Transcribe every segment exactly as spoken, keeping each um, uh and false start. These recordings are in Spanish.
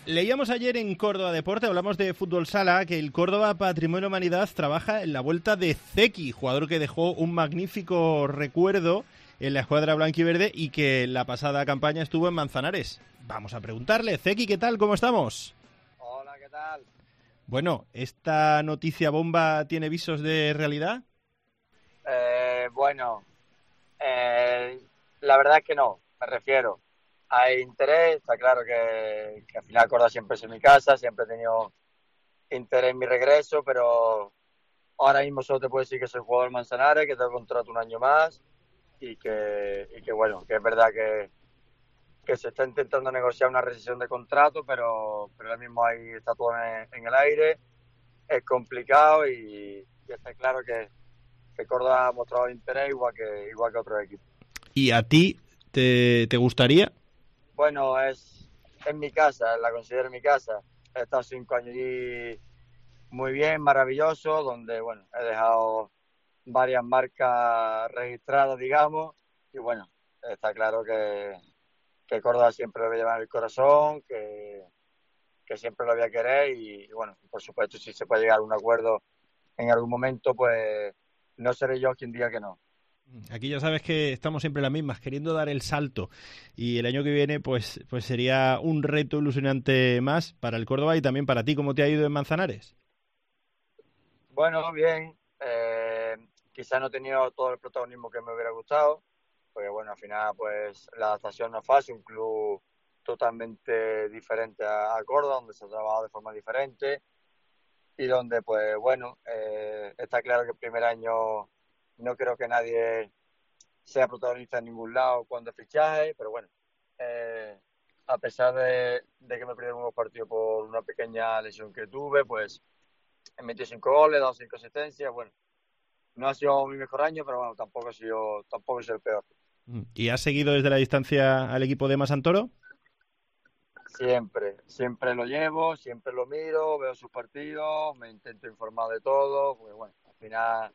Leíamos ayer en Córdoba Deporte, hablamos de fútbol sala, que el Córdoba Patrimonio Humanidad trabaja en la vuelta de Zeki, jugador que dejó un magnífico recuerdo en la escuadra blanquiverde y que en la pasada campaña estuvo en Manzanares. Vamos a preguntarle, Zeki, ¿qué tal? ¿Cómo estamos? Hola, ¿qué tal? Bueno, ¿esta noticia bomba tiene visos de realidad? Eh, bueno, eh, la verdad es que no, me refiero. Hay interés, está claro que, que al final Córdoba siempre es en mi casa, siempre he tenido interés en mi regreso, pero ahora mismo solo te puedo decir que soy jugador del Manzanares, que tengo contrato un año más y que, y que bueno, que es verdad que, que se está intentando negociar una rescisión de contrato, pero, pero ahora mismo ahí está todo en, en el aire, es complicado y, y está claro que, que Córdoba ha mostrado interés igual que, igual que otros equipos. ¿Y a ti te, te gustaría? Bueno, es en mi casa, la considero mi casa. He estado cinco años allí muy bien, maravilloso, donde bueno, he dejado varias marcas registradas, digamos, y bueno, está claro que, que Córdoba siempre lo voy a llevar en el corazón, que, que siempre lo voy a querer y, y bueno, por supuesto, si se puede llegar a un acuerdo en algún momento, pues no seré yo quien diga que no. Aquí ya sabes que estamos siempre las mismas, queriendo dar el salto. Y el año que viene, pues, pues sería un reto ilusionante más para el Córdoba y también para ti. ¿Cómo te ha ido en Manzanares? Bueno, bien. Eh, quizá no he tenido todo el protagonismo que me hubiera gustado, porque bueno, al final pues la adaptación no es fácil, un club totalmente diferente a, a Córdoba, donde se ha trabajado de forma diferente y donde pues bueno, eh, está claro que el primer año no creo que nadie sea protagonista en ningún lado cuando fichaje, pero bueno, eh, a pesar de, de que me perdí unos partidos por una pequeña lesión que tuve, pues he metido cinco goles, he dado cinco asistencias, bueno, no ha sido mi mejor año, pero bueno, tampoco ha sido, tampoco es el peor. ¿Y has seguido desde la distancia al equipo de Masantoro? Siempre, siempre lo llevo, siempre lo miro, veo sus partidos, me intento informar de todo, porque bueno, al final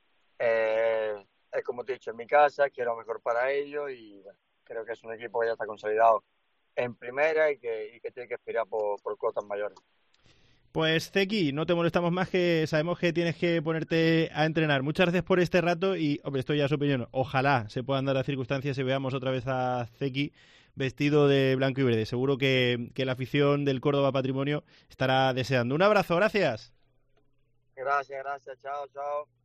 eh, es como te he dicho, en mi casa, quiero lo mejor para ellos y bueno, creo que es un equipo que ya está consolidado en primera y que, y que tiene que aspirar por, por cotas mayores. Pues Zeki, no te molestamos más, que sabemos que tienes que ponerte a entrenar. Muchas gracias por este rato y, hombre, esto ya es su opinión. Ojalá se puedan dar las circunstancias y veamos otra vez a Zeki vestido de blanco y verde. Seguro que, que la afición del Córdoba Patrimonio estará deseando. Un abrazo, gracias. Gracias, gracias, chao, chao.